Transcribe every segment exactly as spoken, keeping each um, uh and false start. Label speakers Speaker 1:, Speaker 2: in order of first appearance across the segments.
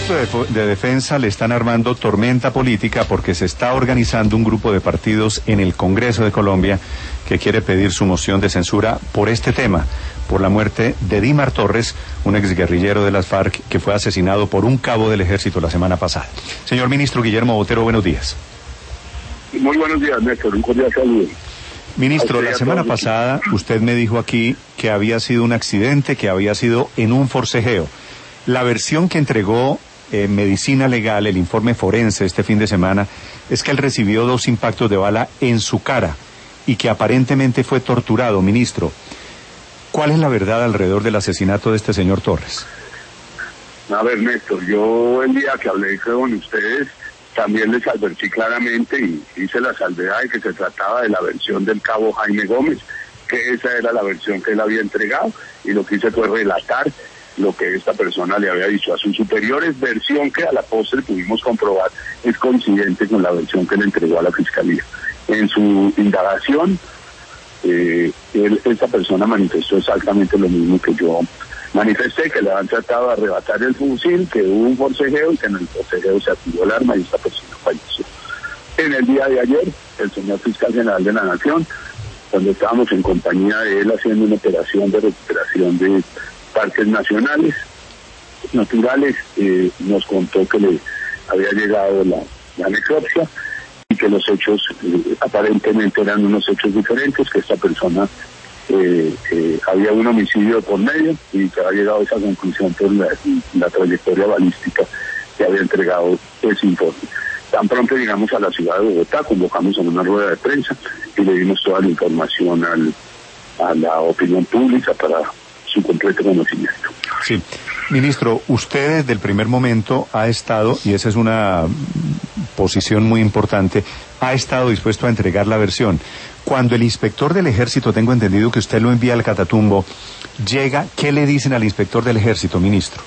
Speaker 1: ministro de, de Defensa le están armando tormenta política porque se está organizando un grupo de partidos en el Congreso de Colombia que quiere pedir su moción de censura por este tema, por la muerte de Dimar Torres, un exguerrillero de las FARC que fue asesinado por un cabo del ejército la semana pasada. Señor ministro Guillermo Botero, buenos días.
Speaker 2: Muy buenos días, Néstor, un cordial saludo.
Speaker 1: Ministro, la semana pasada usted me dijo aquí que había sido un accidente, que había sido en un forcejeo. La versión que entregó eh, Medicina Legal, el informe forense este fin de semana, es que él recibió dos impactos de bala en su cara y que aparentemente fue torturado. Ministro, ¿cuál es la verdad alrededor del asesinato de este señor Torres?
Speaker 2: A ver, Néstor, yo el día que hablé con ustedes también les advertí claramente y hice la salvedad de que se trataba de la versión del cabo Jaime Gómez, que esa era la versión que él había entregado, y lo que hice fue relatar lo que esta persona le había dicho a sus superiores, versión que a la postre pudimos comprobar es coincidente con la versión que le entregó a la Fiscalía. En su indagación, eh, él, esta persona manifestó exactamente lo mismo que yo manifesté, que le han tratado de arrebatar el fusil, que hubo un forcejeo y que en el forcejeo se activó el arma y esta persona falleció. En el día de ayer, el señor Fiscal General de la Nación, cuando estábamos en compañía de él haciendo una operación de recuperación de parques nacionales, naturales, eh, nos contó que le había llegado la, la necropsia y que los hechos eh, aparentemente eran unos hechos diferentes, que esta persona eh, eh, había un homicidio por medio y que había llegado a esa conclusión por la, la trayectoria balística que había entregado ese informe. Tan pronto llegamos a la ciudad de Bogotá, convocamos a una rueda de prensa y le dimos toda la información al, a la opinión pública para su completo conocimiento.
Speaker 1: Sí. Ministro, usted desde el primer momento ha estado, y esa es una posición muy importante, ha estado dispuesto a entregar la versión. Cuando el inspector del ejército, tengo entendido que usted lo envía al Catatumbo, llega, ¿qué le dicen al inspector del ejército, ministro?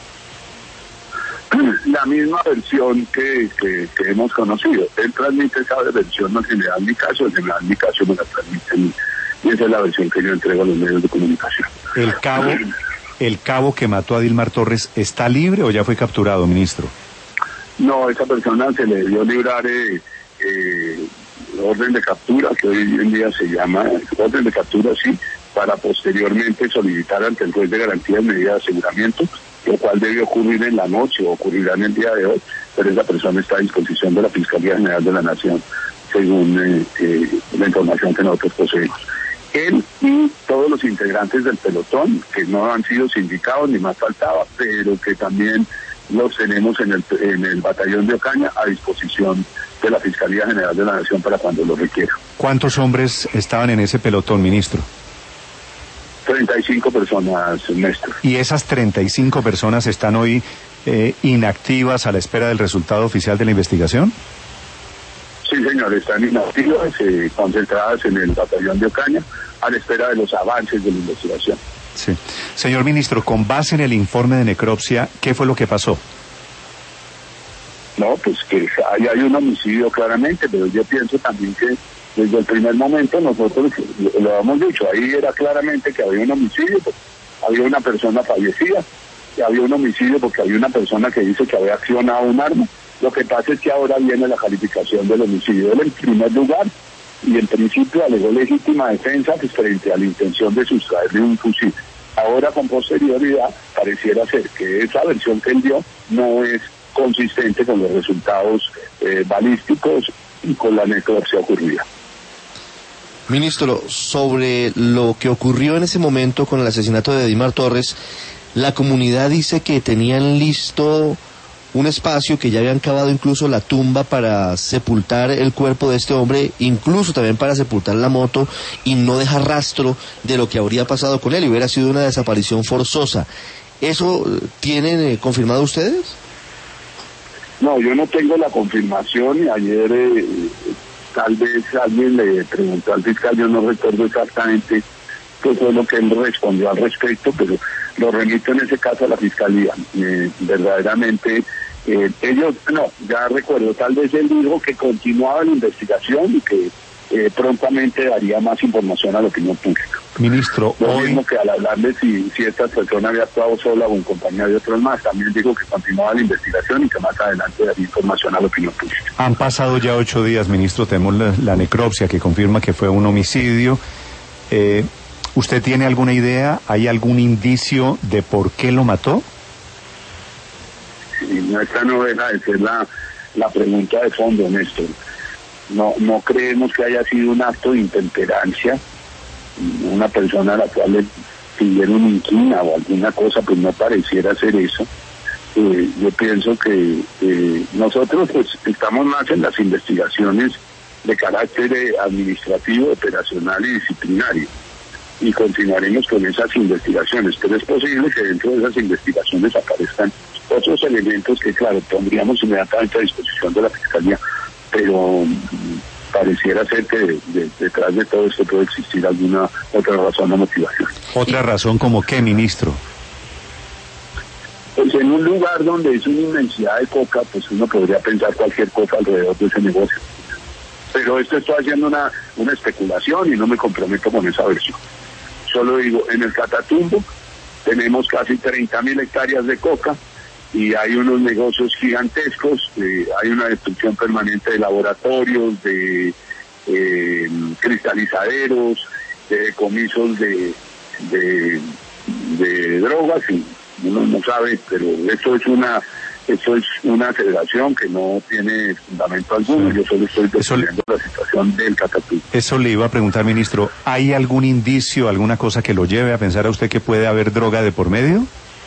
Speaker 2: La misma versión que, que, que hemos conocido. Él transmite esa versión, no se le da mi caso, el general mi caso me la transmite a mí. Y esa es la versión que yo entrego a los medios de comunicación.
Speaker 1: ¿El cabo, el cabo que mató a Dimar Torres está libre o ya fue capturado, ministro?
Speaker 2: No, esa persona se le debió librar eh, eh, orden de captura, que hoy en día se llama orden de captura, sí, para posteriormente solicitar ante el juez de garantía y medida de aseguramiento, lo cual debe ocurrir en la noche o ocurrirá en el día de hoy, pero esa persona está a disposición de la Fiscalía General de la Nación, según eh, eh, la información que nosotros poseemos. Él y todos los integrantes del pelotón, que no han sido sindicados ni más faltaba, pero que también los tenemos en el, en el batallón de Ocaña a disposición de la Fiscalía General de la Nación para cuando lo requiera.
Speaker 1: ¿Cuántos hombres estaban en ese pelotón, ministro?
Speaker 2: treinta y cinco personas, Néstor.
Speaker 1: ¿Y esas treinta y cinco personas están hoy eh, inactivas a la espera del resultado oficial de la investigación?
Speaker 2: Sí, señor, están inactivas, eh, concentradas en el batallón de Ocaña, a la espera de los avances de la investigación.
Speaker 1: Sí. Señor ministro, con base en el informe de necropsia, ¿qué fue lo que pasó?
Speaker 2: No, pues que ahí hay un homicidio claramente, pero yo pienso también que desde el primer momento nosotros lo, lo hemos dicho, ahí era claramente que había un homicidio, pues, había una persona fallecida, y había un homicidio porque había una persona que dice que había accionado un arma. Lo que pasa es que ahora viene la calificación del homicidio. Él en primer lugar, y en principio alegó legítima defensa pues, frente a la intención de sustraerle un fusil. Ahora con posterioridad pareciera ser que esa versión que él dio no es consistente con los resultados eh, balísticos y con la necropsia ocurrida.
Speaker 3: Ministro, sobre lo que ocurrió en ese momento con el asesinato de Dimar Torres, la comunidad dice que tenían listo un espacio, que ya habían cavado incluso la tumba para sepultar el cuerpo de este hombre, incluso también para sepultar la moto y no dejar rastro de lo que habría pasado con él y hubiera sido una desaparición forzosa. ¿Eso tienen eh, confirmado ustedes?
Speaker 2: No, yo no tengo la confirmación y ayer eh, tal vez alguien le preguntó al fiscal, yo no recuerdo exactamente qué fue lo que él respondió al respecto, pero lo remito en ese caso a la Fiscalía. Eh, verdaderamente, eh, ellos, no, ya recuerdo, tal vez él dijo que continuaba la investigación y que eh, prontamente daría más información a la opinión pública.
Speaker 1: Ministro,
Speaker 2: Lo
Speaker 1: hoy...
Speaker 2: mismo que al hablarle si, si esta persona había actuado sola o en compañía de otros más, también dijo que continuaba la investigación y que más adelante daría información a la opinión pública.
Speaker 1: Han pasado ya ocho días, ministro, tenemos la, la necropsia que confirma que fue un homicidio. Eh, ¿Usted tiene alguna idea? ¿Hay algún indicio de por qué lo mató?
Speaker 2: Sí, nuestra novela esa es la, la pregunta de fondo, Néstor. No, no creemos que haya sido un acto de intemperancia, una persona a la cual le pidieron inquina o alguna cosa, pues no pareciera ser eso. Eh, yo pienso que eh, nosotros pues estamos más en las investigaciones de carácter eh, administrativo, operacional y disciplinario, y continuaremos con esas investigaciones, pero es posible que dentro de esas investigaciones aparezcan otros elementos que, claro, pondríamos inmediatamente a disposición de la Fiscalía, pero pareciera ser que de, de, detrás de todo esto puede existir alguna otra razón o motivación.
Speaker 1: ¿Otra razón como qué, ministro?
Speaker 2: Pues en un lugar donde es una inmensidad de coca, pues uno podría pensar cualquier cosa alrededor de ese negocio. Pero esto estoy haciendo una, una especulación y no me comprometo con esa versión. Solo digo, en el Catatumbo tenemos casi treinta mil hectáreas de coca y hay unos negocios gigantescos, eh, hay una destrucción permanente de laboratorios, de eh, cristalizaderos, de decomisos de, de, de drogas, y uno no sabe, pero esto es una esto es una aceleración que no tiene fundamento alguno. Sí. Yo solo estoy describiendo la situación del Catatumbo.
Speaker 1: Eso le iba a preguntar, ministro, ¿hay algún indicio, alguna cosa que lo lleve a pensar a usted que puede haber droga de por medio?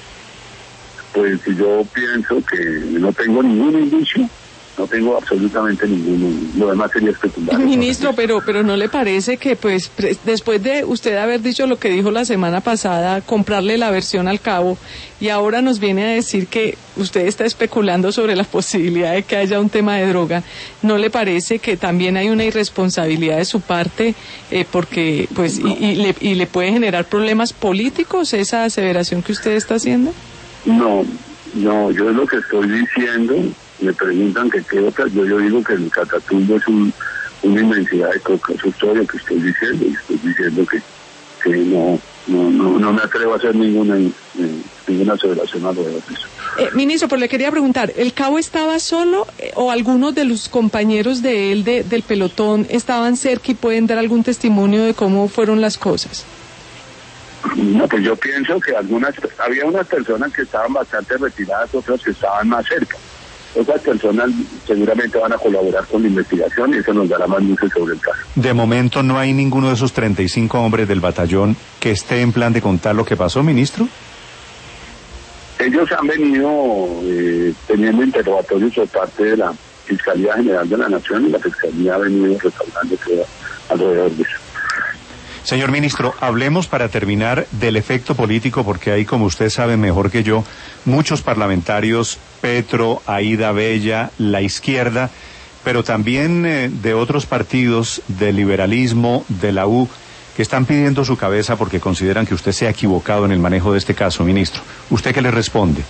Speaker 2: Pues yo pienso que no tengo ningún indicio, no tengo absolutamente ninguno, lo demás sería especular.
Speaker 4: Ministro, pero pero ¿no le parece que pues después de usted haber dicho lo que dijo la semana pasada, comprarle la versión al cabo, y ahora nos viene a decir que usted está especulando sobre la posibilidad de que haya un tema de droga, ¿no le parece que también hay una irresponsabilidad de su parte eh, porque pues y, y, le, y le puede generar problemas políticos esa aseveración que usted está haciendo?
Speaker 2: No, no, yo es lo que estoy diciendo. Me preguntan que qué otras, yo, yo digo que el Catatumbo es un, una inmensidad de coca, eso es todo lo que estoy diciendo, y estoy diciendo que, que no, no, no, no me atrevo a hacer ninguna, eh, ninguna aseveración alrededor de eso.
Speaker 4: Eh, ministro, pero le quería preguntar, ¿el cabo estaba solo eh, o algunos de los compañeros de él, de, del pelotón, estaban cerca y pueden dar algún testimonio de cómo fueron las cosas?
Speaker 2: No, pues yo pienso que algunas, había unas personas que estaban bastante retiradas, otras que estaban más cerca. Otras personas seguramente van a colaborar con la investigación y eso nos dará más luces sobre el caso.
Speaker 1: De momento no hay ninguno de esos treinta y cinco hombres del batallón que esté en plan de contar lo que pasó, ministro.
Speaker 2: Ellos han venido eh, teniendo interrogatorios por parte de la Fiscalía General de la Nación y la Fiscalía ha venido restaurando todo alrededor de eso.
Speaker 1: Señor ministro, hablemos para terminar del efecto político, porque ahí, como usted sabe mejor que yo, muchos parlamentarios, Petro, Aida Bella, la izquierda, pero también eh, de otros partidos del liberalismo, de la U, que están pidiendo su cabeza porque consideran que usted se ha equivocado en el manejo de este caso, ministro. ¿Usted qué le responde?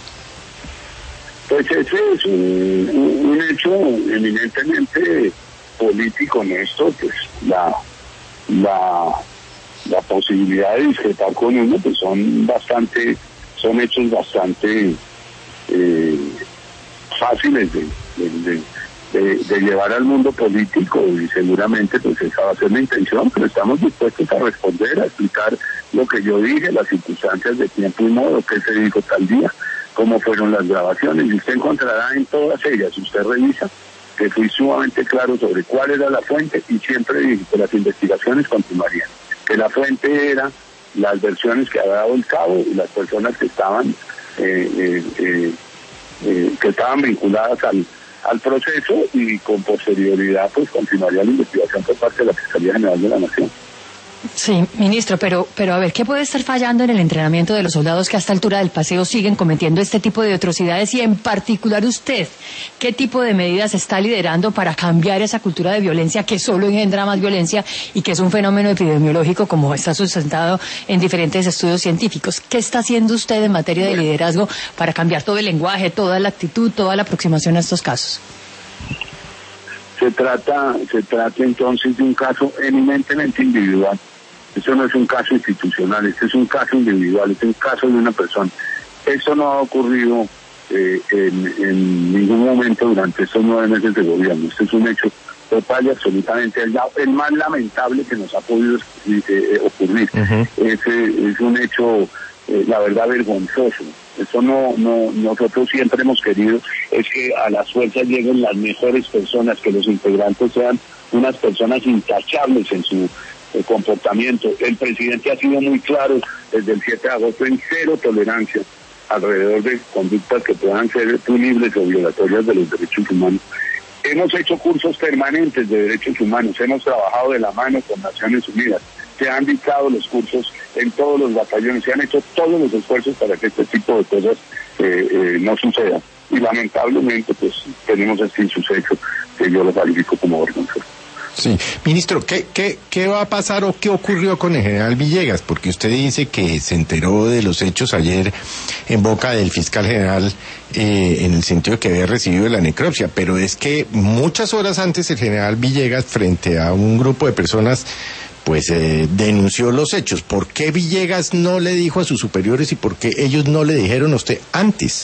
Speaker 2: Pues ese es un, un, un hecho eminentemente político, Néstor, pues la... la la posibilidad de discrepar con uno, pues son bastante, son hechos bastante eh, fáciles de, de, de, de llevar al mundo político y seguramente pues esa va a ser la intención, pero estamos dispuestos a responder, a explicar lo que yo dije, las circunstancias de tiempo y modo, qué se dijo tal día, cómo fueron las grabaciones, y usted encontrará en todas ellas, usted revisa, que fui sumamente claro sobre cuál era la fuente y siempre dije que las investigaciones continuarían. Que la fuente era las versiones que había dado el cabo y las personas que estaban eh, eh, eh, eh, que estaban vinculadas al, al proceso, y con posterioridad pues continuaría la investigación por parte de la Fiscalía General de la Nación.
Speaker 5: Sí, ministro, pero, pero a ver, ¿qué puede estar fallando en el entrenamiento de los soldados que a esta altura del paseo siguen cometiendo este tipo de atrocidades? Y en particular usted, ¿qué tipo de medidas está liderando para cambiar esa cultura de violencia que solo engendra más violencia y que es un fenómeno epidemiológico como está sustentado en diferentes estudios científicos? ¿Qué está haciendo usted en materia de liderazgo para cambiar todo el lenguaje, toda la actitud, toda la aproximación a estos casos?
Speaker 2: Se trata, se trata entonces de un caso eminentemente individual. Esto no es un caso institucional, este es un caso individual, este es un caso de una persona. Esto no ha ocurrido eh, en, en ningún momento durante estos nueve meses de gobierno. Este es un hecho total y absolutamente aislado, el más lamentable que nos ha podido eh, eh, ocurrir. Uh-huh. Es, es un hecho, eh, la verdad, vergonzoso. Eso no, no, nosotros siempre hemos querido es que a las fuerzas lleguen las mejores personas, que los integrantes sean unas personas intachables en su eh, comportamiento. El presidente ha sido muy claro desde el siete de agosto en cero tolerancia alrededor de conductas que puedan ser punibles o violatorias de los derechos humanos. Hemos hecho cursos permanentes de derechos humanos, hemos trabajado de la mano con Naciones Unidas, se han dictado los cursos en todos los batallones, se han hecho todos los esfuerzos para que este tipo de cosas eh, eh, no sucedan. Y lamentablemente pues tenemos este insuceso que yo lo califico como vergonzoso.
Speaker 6: Sí, ministro, ¿qué, qué, ¿qué va a pasar o qué ocurrió con el general Villegas? Porque usted dice que se enteró de los hechos ayer en boca del fiscal general eh, en el sentido de que había recibido la necropsia, pero es que muchas horas antes el general Villegas, frente a un grupo de personas, pues eh, denunció los hechos. ¿Por qué Villegas no le dijo a sus superiores y por qué ellos no le dijeron a usted antes?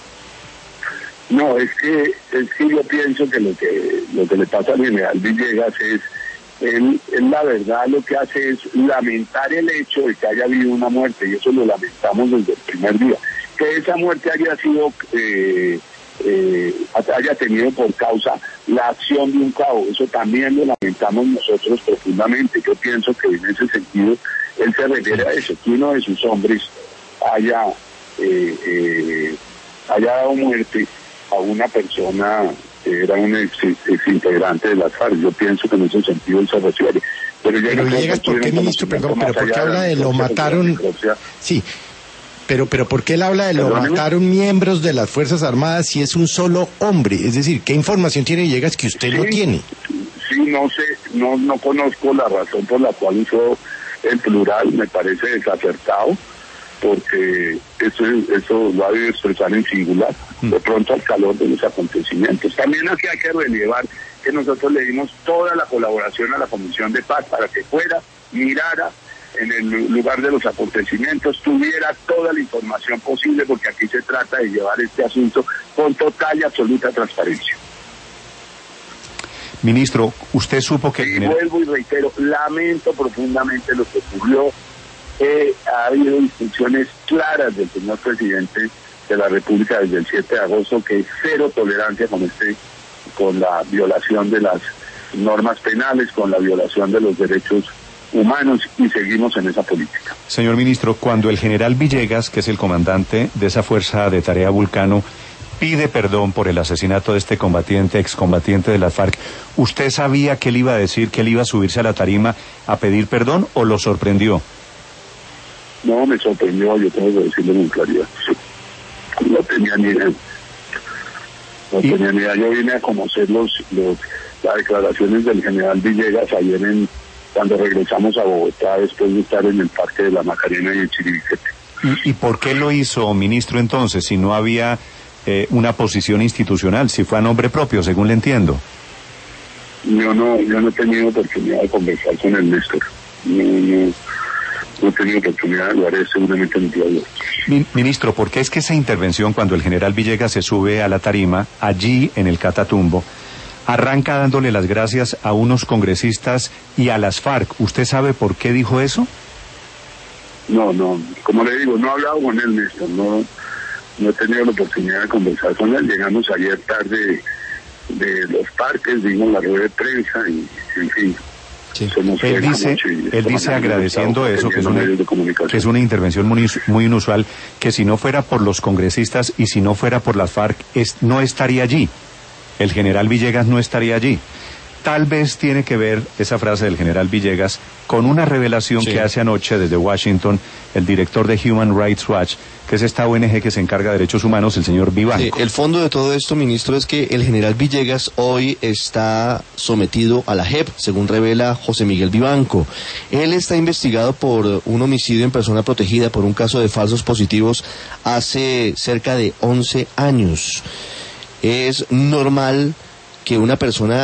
Speaker 2: No, es que, es que yo pienso que lo que lo que le pasa al general Villegas es, él, él la verdad lo que hace es lamentar el hecho de que haya habido una muerte, y eso lo lamentamos desde el primer día. Que esa muerte haya sido, eh, eh, haya tenido por causa la acción de un cabo, eso también lo lamentamos nosotros profundamente. Yo pienso que en ese sentido él se refiere a eso, que uno de sus hombres haya, eh, eh, haya dado muerte a una persona que era un ex, ex integrante de las FARC. Yo pienso que en ese sentido él se refiere. Pero,
Speaker 6: pero Villegas, ¿por qué, ministro? Perdón, pero ¿por qué habla de lo mataron? Sí, pero, pero ¿por qué él habla de lo mataron miembros de las Fuerzas Armadas si es un solo hombre? Es decir, ¿qué información tiene Villegas que usted no tiene?
Speaker 2: Sí, no sé, no, no conozco la razón por la cual usó el plural, me parece desacertado, porque eso, eso lo ha debido expresar en singular, de pronto al calor de los acontecimientos. También aquí hay que relevar que nosotros le dimos toda la colaboración a la Comisión de Paz para que fuera, mirara en el lugar de los acontecimientos, tuviera toda la información posible, porque aquí se trata de llevar este asunto con total y absoluta transparencia.
Speaker 1: Ministro, usted supo que...
Speaker 2: Y vuelvo y reitero, lamento profundamente lo que ocurrió. Eh, ha habido instrucciones claras del señor presidente de la República desde el siete de agosto que es cero tolerancia con este, con la violación de las normas penales, con la violación de los derechos humanos, y seguimos en esa política.
Speaker 1: Señor ministro, cuando el general Villegas, que es el comandante de esa fuerza de tarea Vulcano, pide perdón por el asesinato de este combatiente, excombatiente de las FARC, ¿usted sabía que él iba a decir, que él iba a subirse a la tarima a pedir perdón, o lo sorprendió?
Speaker 2: No, me sorprendió, yo tengo que decirlo con claridad. No tenía ni idea. No ¿Y? tenía ni idea. Yo vine a conocer los, los, las declaraciones del general Villegas ayer en, cuando regresamos a Bogotá después de estar en el Parque de la Macarena y el Chiribiquete.
Speaker 1: ¿Y, ¿Y por qué lo hizo, ministro, entonces, si no había eh, una posición institucional, si fue a nombre propio, según le entiendo?
Speaker 2: Yo no, yo no he tenido oportunidad de conversar con el Néstor. No, no. No he tenido oportunidad, lo haré seguramente en el día de hoy.
Speaker 1: Ministro, ¿por qué es que esa intervención, cuando el general Villegas se sube a la tarima, allí en el Catatumbo, arranca dándole las gracias a unos congresistas y a las FARC? ¿Usted sabe por qué dijo eso?
Speaker 2: No, no, como le digo, no he hablado con él, Néstor, no, no he tenido la oportunidad de conversar con él. Llegamos ayer tarde de los parques, dimos la rueda de prensa y, en fin...
Speaker 1: Sí. Él dice, él dice agradeciendo eso, que es, una, que es una intervención muy, muy inusual, que si no fuera por los congresistas y si no fuera por las FARC, es, no estaría allí. El general Villegas no estaría allí. Tal vez tiene que ver esa frase del general Villegas con una revelación sí. que hace anoche desde Washington el director de Human Rights Watch, que es esta O N G que se encarga de derechos humanos, el señor Vivanco.
Speaker 3: Sí, el fondo de todo esto, ministro, es que el general Villegas hoy está sometido a la J E P, según revela José Miguel Vivanco. Él está investigado por un homicidio en persona protegida por un caso de falsos positivos hace cerca de once años. Es normal que una persona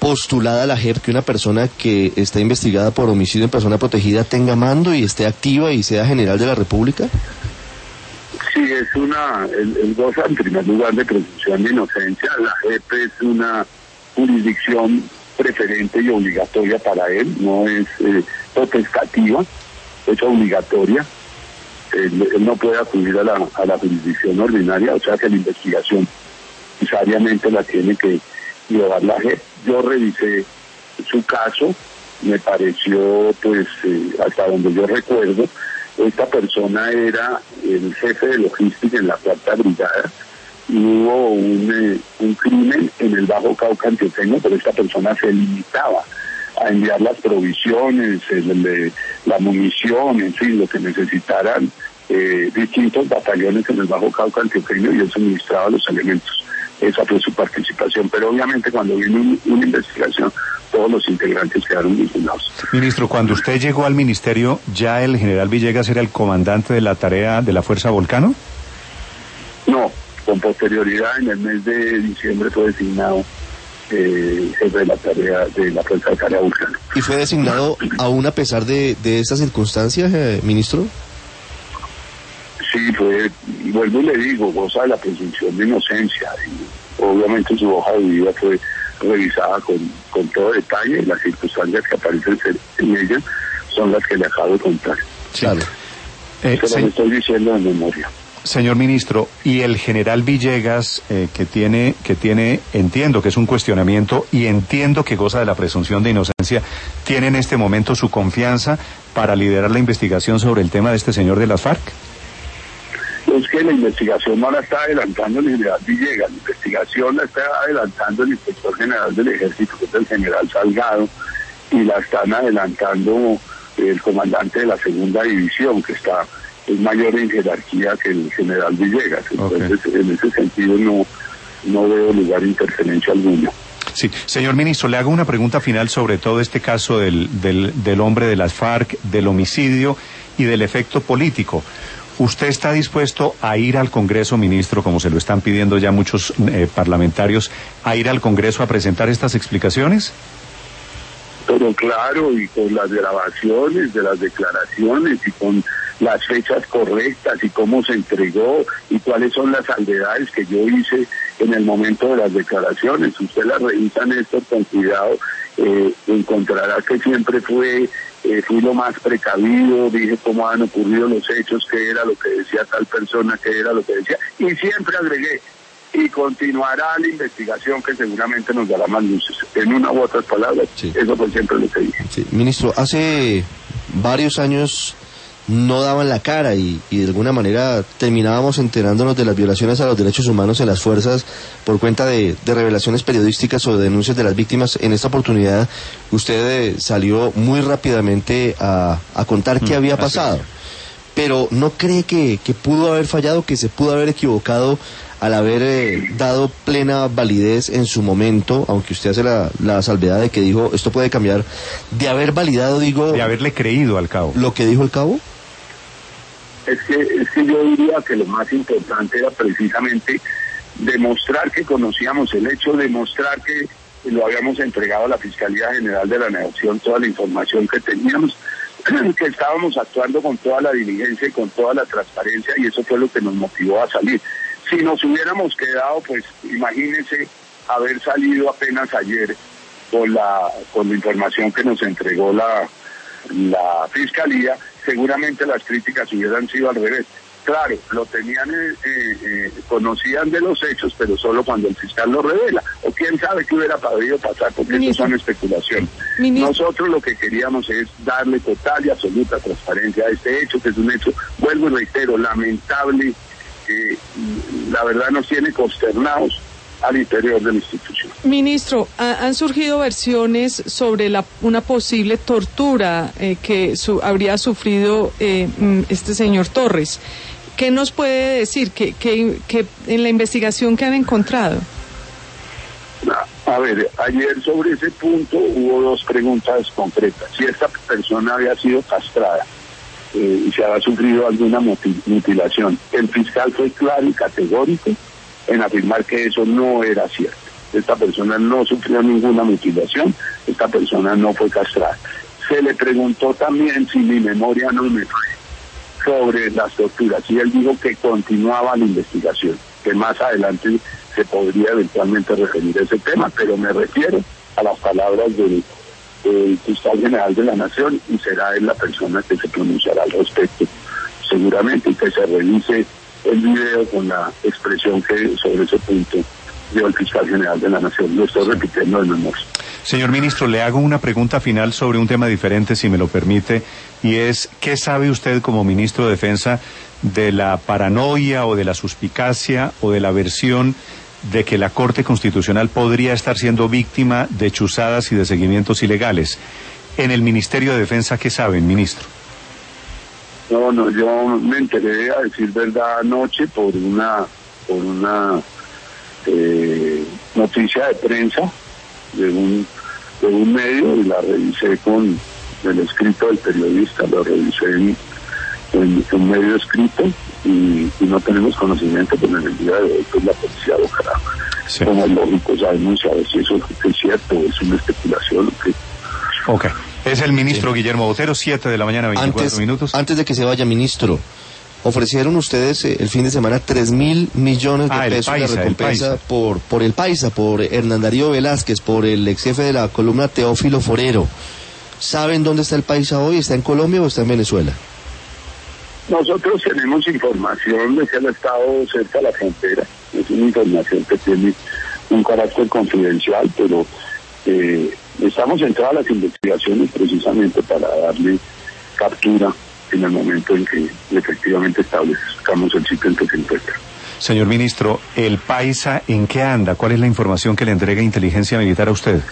Speaker 3: postulada la J E P que una persona que está investigada por homicidio en persona protegida tenga mando y esté activa y sea general de la República?
Speaker 2: Sí, es una, él, él goza en primer lugar de presunción de inocencia. La J E P es una jurisdicción preferente y obligatoria para él, no es eh, potestativa, es obligatoria. Él, él no puede acudir a la, a la jurisdicción ordinaria, o sea que la investigación necesariamente la tiene que llevar la J E P. Yo revisé su caso, me pareció, pues, eh, hasta donde yo recuerdo, esta persona era el jefe de logística en la cuarta brigada y hubo un, eh, un crimen en el Bajo Cauca antioqueño, pero esta persona se limitaba a enviar las provisiones, el, el, la munición, en fin, lo que necesitaran eh, distintos batallones en el Bajo Cauca antioqueño, y él suministraba los elementos. Esa fue su participación, pero obviamente cuando vino un, una investigación, todos los integrantes quedaron vinculados.
Speaker 1: Ministro, cuando usted llegó al ministerio, ¿ya el general Villegas era el comandante de la tarea de la Fuerza Volcano?
Speaker 2: No, con posterioridad, en el mes de diciembre fue designado eh, jefe de la tarea de la Fuerza de Tarea Volcano.
Speaker 3: ¿Y fue designado aún a pesar de, de estas circunstancias, eh, ministro?
Speaker 2: Sí, fue, vuelvo y le digo, goza de la presunción de inocencia, y obviamente su hoja de vida fue revisada con, con todo detalle, y las circunstancias que aparecen en ella son las que le acabo de contar.
Speaker 1: Sí. Claro. Eh,
Speaker 2: Pero
Speaker 1: se...
Speaker 2: lo estoy diciendo en memoria.
Speaker 1: Señor ministro, y el general Villegas, eh, que tiene, que tiene, entiendo que es un cuestionamiento y entiendo que goza de la presunción de inocencia, ¿tiene en este momento su confianza para liderar la investigación sobre el tema de este señor de las FARC?
Speaker 2: Es que la investigación no la está adelantando el general Villegas, la investigación la está adelantando el inspector general del Ejército, que es el general Salgado, y la están adelantando el comandante de la segunda división, que está es mayor en jerarquía que el general Villegas. Entonces, okay, en ese sentido no, no veo lugar de interferencia alguna.
Speaker 1: Sí, señor ministro, le hago una pregunta final sobre todo este caso del, del, del hombre de las FARC, del homicidio y del efecto político. ¿Usted está dispuesto a ir al Congreso, ministro, como se lo están pidiendo ya muchos eh, parlamentarios, a ir al Congreso a presentar estas explicaciones?
Speaker 2: Pero claro, y con las grabaciones de las declaraciones y con las fechas correctas y cómo se entregó y cuáles son las salvedades que yo hice en el momento de las declaraciones. Usted las revisa, Néstor, con cuidado, eh, encontrará que siempre fue... Eh, fui lo más precavido, dije cómo han ocurrido los hechos, qué era lo que decía tal persona, qué era lo que decía, y siempre agregué, y continuará la investigación que seguramente nos dará más luces. En una u otras palabras, sí, eso fue siempre lo que dije.
Speaker 3: Sí. Ministro, hace varios años no daban la cara y, y de alguna manera terminábamos enterándonos de las violaciones a los derechos humanos en las fuerzas por cuenta de, de revelaciones periodísticas o de denuncias de las víctimas. En esta oportunidad usted eh, salió muy rápidamente a, a contar qué mm, había pasado, pero ¿no cree que, que pudo haber fallado, que se pudo haber equivocado al haber eh, dado plena validez en su momento, aunque usted hace la, la salvedad de que dijo esto puede cambiar, de haber validado, digo...
Speaker 1: De haberle creído al cabo.
Speaker 3: ¿Lo que dijo el cabo?
Speaker 2: Es que, es que yo diría que lo más importante era precisamente demostrar que conocíamos el hecho, demostrar que lo habíamos entregado a la Fiscalía General de la Nación, toda la información que teníamos, que estábamos actuando con toda la diligencia y con toda la transparencia, y eso fue lo que nos motivó a salir. Si nos hubiéramos quedado, pues imagínense haber salido apenas ayer con la, con la información que nos entregó la, la Fiscalía, seguramente las críticas hubieran sido al revés. Claro, lo tenían, eh, eh, conocían de los hechos, pero solo cuando el fiscal lo revela. O quién sabe qué hubiera podido pasar, porque eso son especulaciones. Ministro. Nosotros lo que queríamos es darle total y absoluta transparencia a este hecho, que es un hecho, vuelvo y reitero, lamentable, que la verdad nos tiene consternados al interior de la institución.
Speaker 4: Ministro, ha, han surgido versiones sobre la, una posible tortura eh, que su, habría sufrido eh, este señor Torres. ¿Qué nos puede decir que, que, que en la investigación que han encontrado?
Speaker 2: A ver, ayer sobre ese punto hubo dos preguntas concretas. Si esta persona había sido castrada eh, y se había sufrido alguna mutilación, el fiscal fue claro y categórico en afirmar que eso no era cierto. esta persona no sufrió ninguna mutilación, esta persona no fue castrada. Se le preguntó también si mi memoria no me falla sobre las torturas y él dijo que continuaba la investigación, que más adelante se podría eventualmente referir a ese tema, pero me refiero a las palabras del, del fiscal general de la Nación y será él la persona que se pronunciará al respecto, seguramente, y que se revise el video con la expresión que sobre ese punto dio el fiscal general de la Nación. Lo estoy repitiendo de memoria.
Speaker 1: Señor ministro, le hago una pregunta final sobre un tema diferente, si me lo permite, y es, ¿qué sabe usted como ministro de Defensa de la paranoia o de la suspicacia o de la versión de que la Corte Constitucional podría estar siendo víctima de chuzadas y de seguimientos ilegales? En el Ministerio de Defensa, ¿qué saben, ministro?
Speaker 2: No, no, yo me enteré, a decir verdad, anoche por una, por una eh, noticia de prensa de un, de un medio y la revisé con el escrito del periodista, lo revisé en, en un medio escrito y, y no tenemos conocimiento, pero en el día de hoy pues la policía buscará, sí, como es lógico, sabemos a ver si eso es cierto o es una especulación o qué.
Speaker 1: Ok. Es el ministro, sí, Guillermo Botero, siete de la mañana, veinticuatro
Speaker 3: antes,
Speaker 1: minutos.
Speaker 3: Antes de que se vaya, ministro, ofrecieron ustedes eh, el fin de semana tres mil millones de
Speaker 1: ah,
Speaker 3: pesos
Speaker 1: paisa,
Speaker 3: de recompensa
Speaker 1: el
Speaker 3: por, por el Paisa, por Hernán Darío Velázquez, por el ex jefe de la columna Teófilo Forero. ¿Saben dónde está el Paisa hoy? ¿Está en Colombia o está en Venezuela?
Speaker 2: Nosotros tenemos información de que él ha estado cerca de la frontera. Es una información que tiene un carácter confidencial, pero eh, estamos en todas las investigaciones precisamente para darle captura en el momento en que efectivamente establezcamos el sitio en que se encuentra.
Speaker 1: Señor ministro, ¿el Paisa en qué anda? ¿Cuál es la información que le entrega Inteligencia Militar a usted?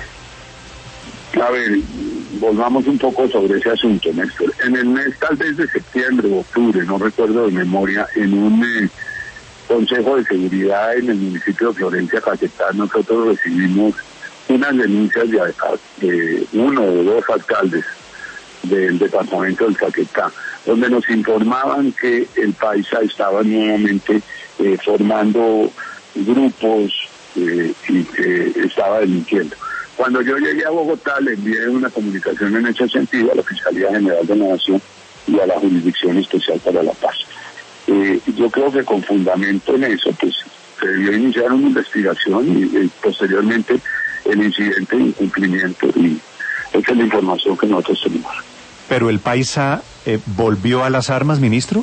Speaker 2: A ver, volvamos un poco sobre ese asunto, Néstor. En el mes tal vez de septiembre o octubre, no recuerdo de memoria, en un eh, consejo de seguridad en el municipio de Florencia, Caquetá, nosotros recibimos unas denuncias de, de uno o dos alcaldes del departamento del Caquetá, donde nos informaban que el Paisa estaba nuevamente eh, formando grupos eh, y que estaba delinquiendo. Cuando yo llegué a Bogotá le envié una comunicación en ese sentido a la Fiscalía General de la Nación y a la Jurisdicción Especial para la Paz. Eh, yo creo que con fundamento en eso, pues se debió iniciar una investigación y, y posteriormente el incidente de incumplimiento, y esa es la información que nosotros tenemos.
Speaker 1: ¿Pero el Paisa eh, volvió a las armas, ministro?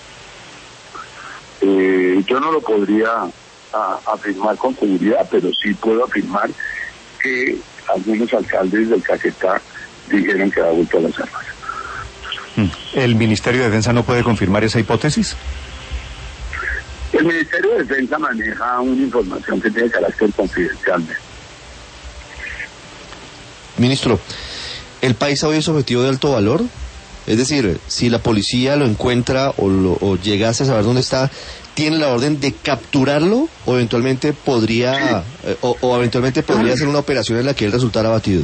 Speaker 2: Eh, yo no lo podría a, afirmar con seguridad, pero sí puedo afirmar que algunos alcaldes del Caquetá dijeron que ha vuelto a las armas.
Speaker 1: ¿El Ministerio de Defensa no puede confirmar esa hipótesis?
Speaker 2: El Ministerio de Defensa maneja una información que tiene carácter confidencial.
Speaker 3: Ministro, ¿el Paisa hoy es objetivo de alto valor? Es decir, si la policía lo encuentra o, lo, o llegase a saber dónde está, ¿tiene la orden de capturarlo o eventualmente podría eh, o, o eventualmente podría ser una operación en la que él resultara abatido?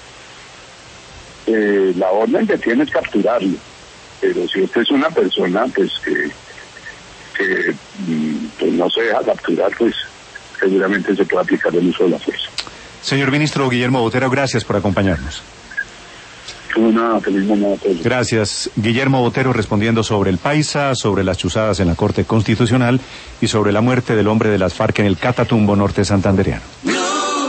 Speaker 2: Eh, la orden que tiene es capturarlo, pero si usted es una persona pues que, que pues, no se deja capturar, pues seguramente se puede aplicar el uso de la fuerza.
Speaker 1: Señor ministro Guillermo Botero, gracias por acompañarnos.
Speaker 2: Una feliz mañana a todos.
Speaker 1: Gracias. Guillermo Botero respondiendo sobre el Paisa, sobre las chuzadas en la Corte Constitucional y sobre la muerte del hombre de las FARC en el Catatumbo norte santandereano.